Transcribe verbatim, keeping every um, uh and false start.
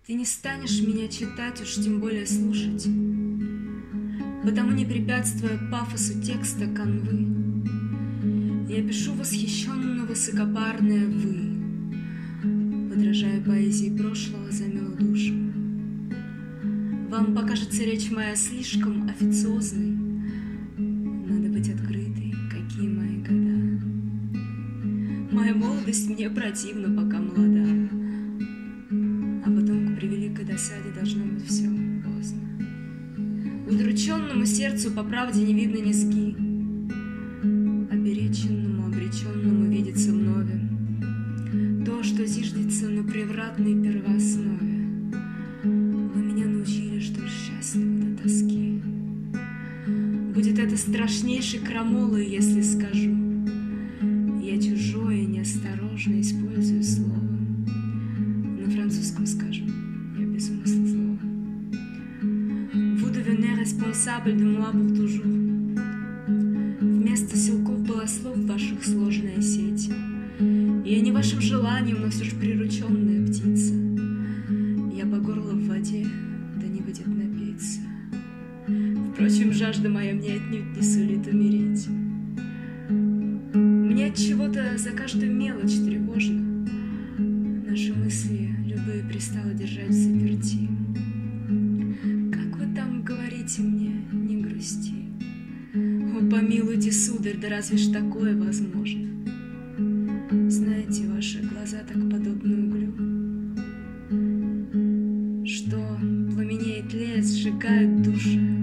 Ты не станешь меня читать, уж тем более слушать, потому не препятствуя пафосу текста канвы, я пишу восхищенно высокопарное «вы», подражая поэзии прошлого за милодушным. Вам покажется речь моя слишком официозной, надо быть открытой, какие мои года. Моя молодость мне противна, пока молода, а потом к превеликой досаде должно быть все поздно. Удрученному сердцу по правде не видно низги, обереченному, обреченному видится вновь то, что зиждется на превратной первооснове. Вы меня научили, что счастливо до тоски. Будет это страшнейшей крамолой, если скажу: я чужое, неосторожно использую слово. На французском скажу: я без умысла злого. Vous devenez responsable de moi pour toujours. Вместо силков баласлов ваших сложная сеть. Я не вашим желанием, но все ж прирученная птица. Я по горло в воде, да не выйдет напиться. Впрочем, жажда моя мне отнюдь не сулит умереть. Мне от чего-то за каждую мелочь тревожно. Наши мысли любые пристало держать в заперти. Как вы там говорите мне, не грусти? О, помилуйте, сударь, да разве ж такое возможно? Знаете, ваши глаза так подобны углю, что пламенеет лес, сжигает души.